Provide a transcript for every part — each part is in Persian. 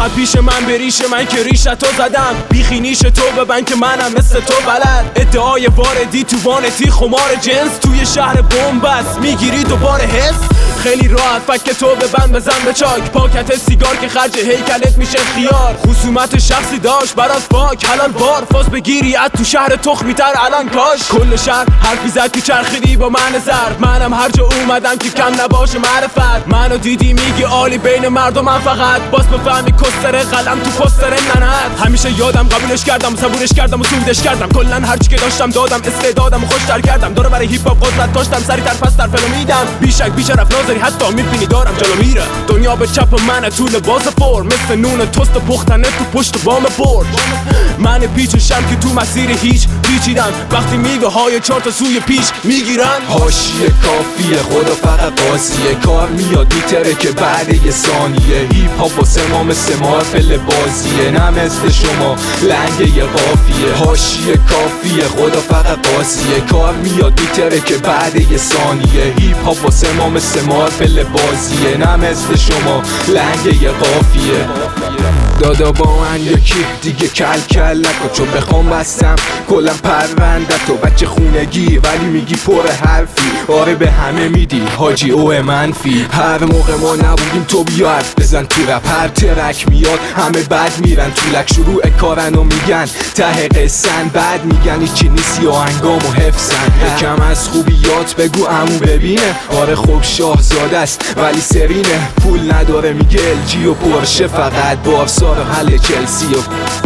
خط پیش من بریش من که ریشتو زدم، بیخی نیش تو ببن که منم مثل تو بلد. ادعای واردی تو وانتی خمار جنس، توی شهر بومبست میگیری دوباره حس. خیلی راحت فک تو ببند بزن به چاک، پاکت سیگار که خرج هیکلت میشه خیار. خصومت شخصی داشت برات پاک حلال بار، فاز بگیری از تو شهر تخمی تر الان کاش. کل شهر حرفی زد که چرخیدی با من زرد، منم هر جا اومدم که کم نباشه معرفت. منو دیدی میگی عالی بین مردم، من فقط باز بفهمی کستره قلم تو پستره ننت. همیشه یادم قبولش کردم صبورش کردم و سودش کردم، کلن هرچی که داشتم دادم، استعدادم خوشتر کردم. داره برای هیپ هاپ قدرت داشتم، سریعتر پستر فلو میدم. بیشک بیشرف ناظری حتی میبینی دارم جلو میره. دنیا به چپ منه تو لباس فور، مثل نون توست پختنه تو پشت بام برج. من پیچشم که تو مسیر هیچ پیچیدن، وقتی میوه های چهار تا سوی پیش میگیرن. حاشیه کافیه خدا فقط قاضیه، کار میاد میتره که بعد یه ثانیه. هیپ هاپ واسه ما مثل مارپل بازیه، نه مثل شما لنگ یه قافیه. حاشیه کافیه خدا فقط قاضیه، کار میاد میتره که بعد یه ثانیه. هیپ هاپ واسه ما مثل مارپل بازیه، نه مثل شما لنگ یه قافیه. دادا با من یکی دیگه کل کل نکن، چون بخوام بستم کلم پرونده تو. بچه خونگی ولی میگی پر حرفی، آره به همه میدی حاجی او منفی. هر موقع ما نبودیم تو بیا حرف بزن تو رپ، هر ترک میاد همه بد میرن تو لک. شروع کارن و میگن ته قصن، بعد میگن هیچی نیستی آهنگام و حفظن. یکم از خوبیات بگو عمو ببینه، آره خوب شاهزاده است ولی سرینه. پول نداره میگه LG و پرشه، فقط بارسا رو حل چلسی و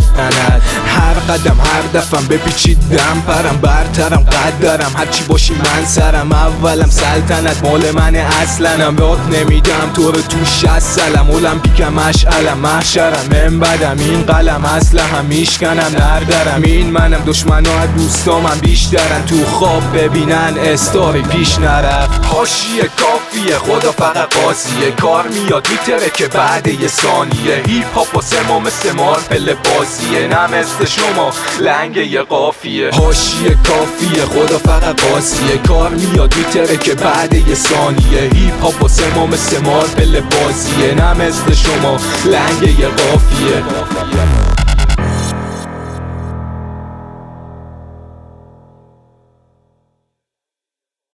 هر قدم هر دفعم بپیچیدم پرم برترم قدرم، هرچی باشی من سرم. اولم سلطنت مال منه اصلنم، یاد نمیدم تو رو تو 60 سلم. المپیکم مشعلم محشرم، من بدم این قلم اسلحه‌ام میشکنم نردرم. این منم دشمنا دوستامم بیشترن، تو خواب ببینن استاری پیش نرفت. حاشیه کافیه خدا فقط قاضیه، کار میاد میتره که بعد یه ثانیه. هیپ هاپ واسه ما مثل مارپل بازیه، نه مثل شما لنگ یه قافیه. حاشیه کافیه خدا فقط قاضیه، کار میاد میتره که بعد یه ثانیه. هیپ هاپ واسه ما مثل مارپل بازیه، نه مثل شما لنگ یه قافیه.